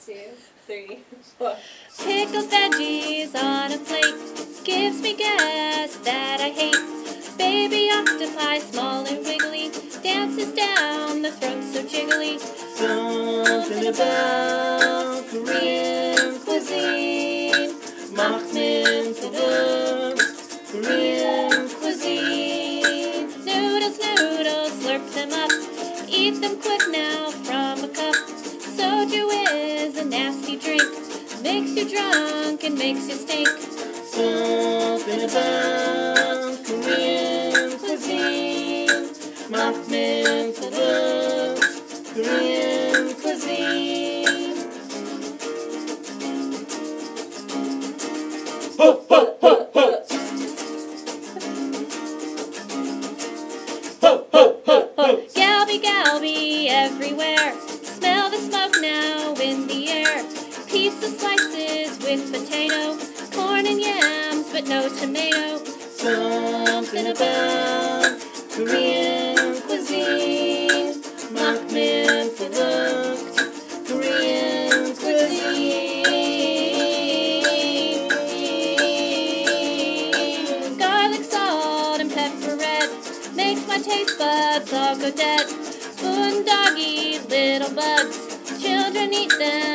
3, 4. Pickled veggies on a plate gives me gas that I hate. Baby octopi, small and wiggly, dances down the throat so jiggly. Something about Korean cuisine macht mich verrückt. Korean Cuisine. Noodles, noodles, slurp them up. Eat them quick now from a cup. Soju is a nasty drink. Makes you drunk and makes you stink. Something about Korean cuisine macht mich verrückt. Korean cuisine. Ho, ho, ho, ho. Ho, ho, ho, ho. Galby, galby everywhere. Smell the smoke now in the air. Pizza slices with potato, corn and yams, but no tomato. Something about Korean cuisine macht mich verrückt. Korean cuisine. Garlic, salt, and pepper red makes my taste buds all go dead. Spoon doggy, little bugs, children eat them